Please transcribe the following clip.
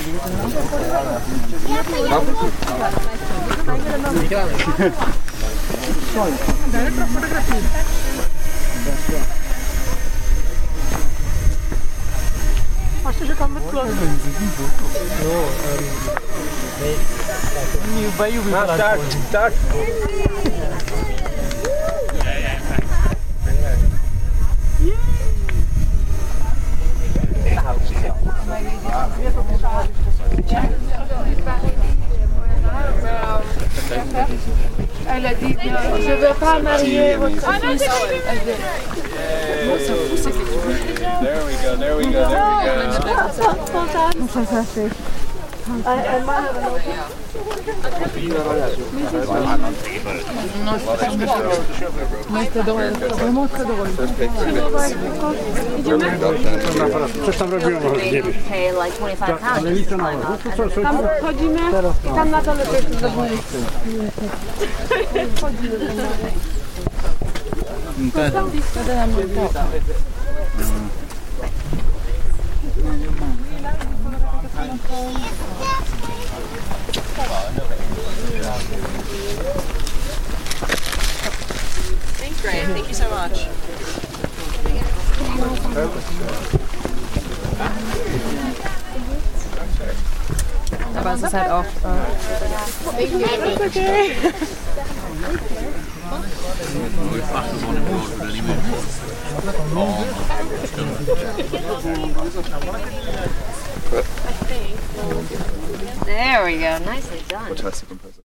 Acho que já está muito claro. Start. Elle a dit je veux pas marier votre fils. There we go. Ça fait. Vraiment très drôle. Coś tam robiło, może nie wiem. Ale nic to mało. Tam chodzimy, tam na dole też zrobimy. Thanks, Ray. Thank you so much. Aber es ist halt auch... Okay. There we go. Nicely done.